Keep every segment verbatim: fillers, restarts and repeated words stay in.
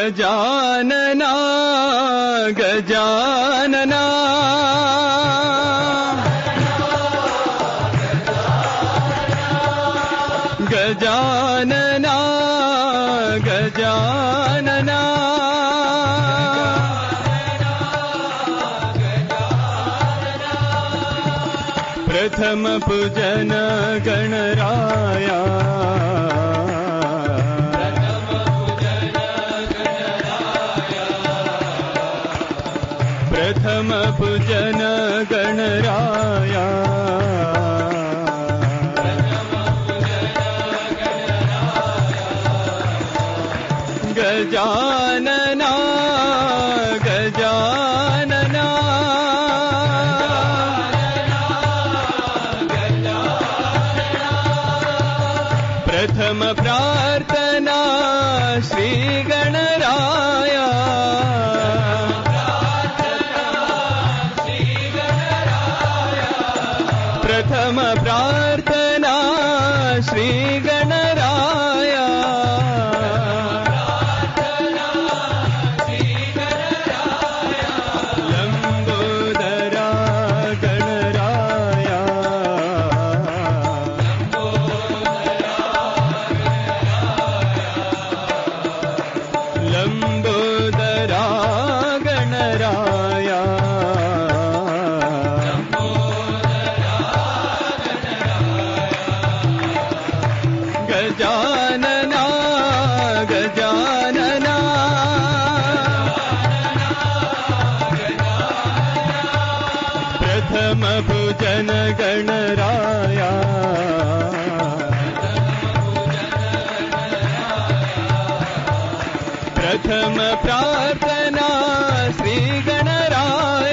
ಗಜಾನನ ಗಜಾನನ ಗಜಾನನ ಗಜಾನನ ಪ್ರಥಮ ಪೂಜನ ಗಣರಾಯ ಪ್ರಥಮ ಪೂಜನ ಗಣರಾಯ ಗಜಾನನ ಗಜಾನನ ಪ್ರಥಮ ಪ್ರಾರ್ಥನಾ ಶ್ರೀ ಗಣರಾಯ ಪ್ರಥಮ ಪ್ರಾರ್ಥನಾ ಶ್ರೀ ಗಣರಾಯ ಲಂಬೋದರ ಗಣರಾಯ ಲಂಬೋದರ ಗಣರಾಯ ಗಜಾನನ ಗಜಾನನ ಪ್ರಥಮ ಪೂಜನ ಗಣರಾಯ ಪ್ರಥಮ ಪ್ರಾರ್ಥನಾ ಶ್ರೀ ಗಣರಾಯ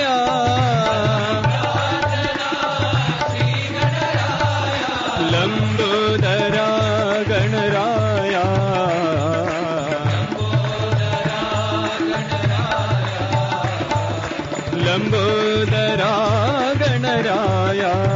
ಲಂಬೋದರ ಗಣರಾಯ ಲಂಬೋದರ ಗಣರಾಯ